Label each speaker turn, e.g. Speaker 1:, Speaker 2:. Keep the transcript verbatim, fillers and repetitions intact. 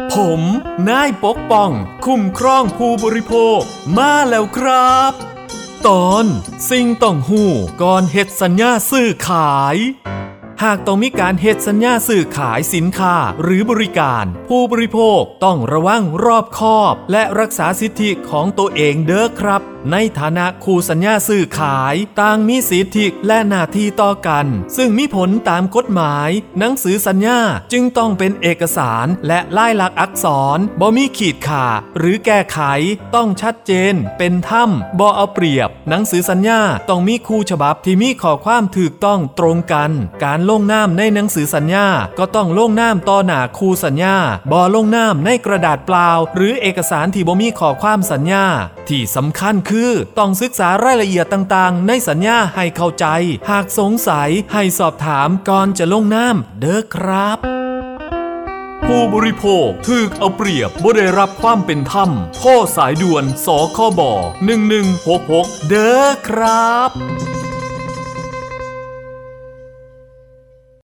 Speaker 1: ผมนายปกป้องคุ้มครองผู้บริโภคมาแล้วครับตอนสิ่งต้องหู้ก่อนเฮ็ดสัญญาซื้อขายหากต้องมีการเฮ็ดสัญญาซื้อขายสินค้าหรือบริการผู้บริโภคต้องระวังรอบคอบและรักษาสิทธิของตัวเองเด้อครับในฐานะคู่สัญญาซื้อขายต่างมีสิทธิและหน้าที่ต่อกันซึ่งมีผลตามกฎหมายหนังสือสัญญาจึงต้องเป็นเอกสารและลายลักษณ์อักษรบ่มีขีดข่าหรือแก้ไขต้องชัดเจนเป็นธรรมบ่เอาเปรียบหนังสือสัญญาต้องมีคู่ฉบับที่มีข้อความถูกต้องตรงกันการลงนามในหนังสือสัญญาก็ต้องลงนามต่อหน้าคู่สัญญาบ่ลงนามในกระดาษเปล่าหรือเอกสารที่บ่มีข้อความสัญญาที่สำคัญคือต้องศึกษารายละเอียดต่างๆในสัญญาให้เข้าใจหากสงสัยให้สอบถามก่อนจะลงนามเด้อครับผู้บริโภคถูกเอาเปรียบบ่ได้รับความเป็นธรรมโทรสายด่วนสคบหนึ่งหนึ่งหกหกเด้อครับ